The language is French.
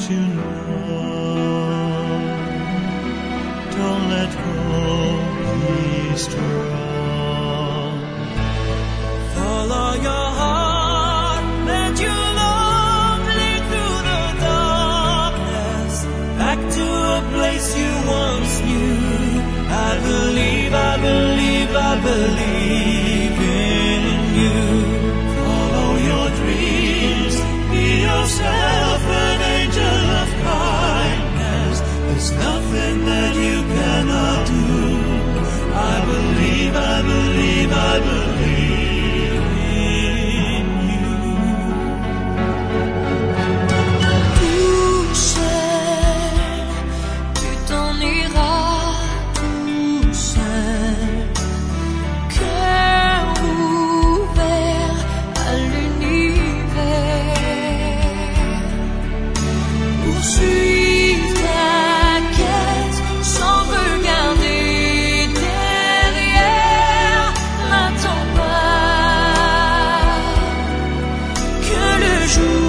to know. Don't let go, be strong. Follow your heart, let your love lead through the darkness, back to a place you once knew. I believe, I believe, I believe in you. Follow your dreams, be yourself an angel of kindness. There's nothing that you cannot do. I believe, I believe, I believe in you. Tout seul, tu t'en iras tout seul. Cœur ouvert à l'univers. Poursuis ta quête sans regarder derrière. N'attends pas que le jour